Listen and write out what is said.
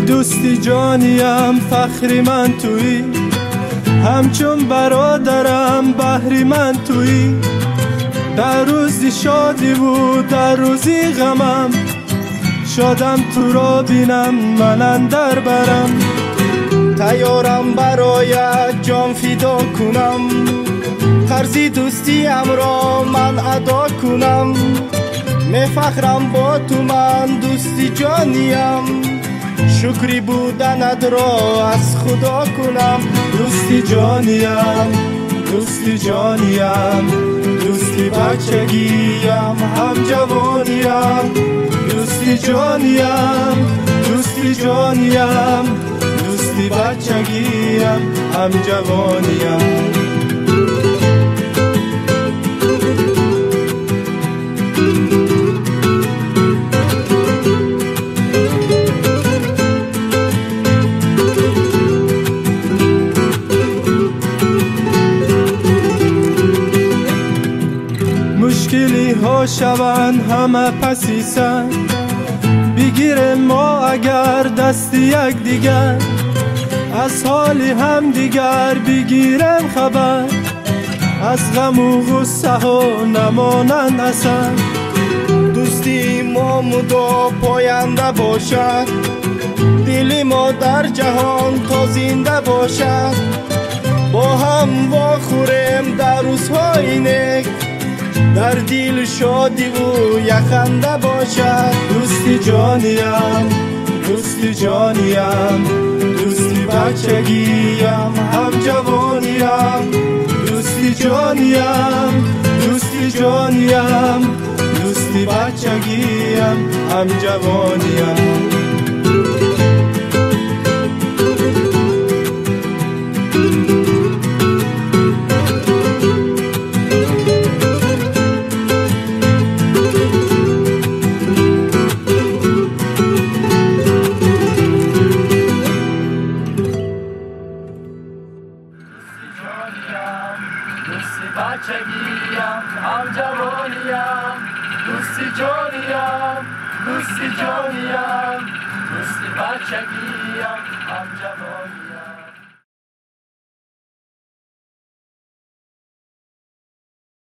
دوستی جانیم فخری من تویی، همچون برادرم بحری من تویی. در روزی شادی بود در روزی غمم، شادم تو را بینم من اندر برم. تیارم برایت جان فدا کنم، قرضی دوستیم را من ادا کنم. میفخرم با تو من دوستی جانیم، شکری بودنت را از خدا کنم. دوستی جانیم، دوستی جانیم، دوستی بچگیم هم جوانیم. دوستی جانیم، دوستی جانیم، دوستی بچگیم هم جوانیم. مشکلی ها شوند همه پسیسن، بگیر ما اگر دست یک دیگر، از حال هم دیگر بگیرم خبر. از غم و غصه ها نمانند اثر، دوستی ما مدا پاینده باشد، دل ما در جهان تا زنده باشد. با هم واخوریم در روزهای نیک، در دل شادی و یخنده باشد. دوستی جانیم، دوستی جانیم، دوستی بچگیم هم جوانیم. دوستی جانیم، دوستی جانیم، دوستی بچگیم هم جوانیم. دوستی بچگیم هم جوانیم. دوستی جانیم، دوستی جانیم، دوستی بچگیم هم جوانیم.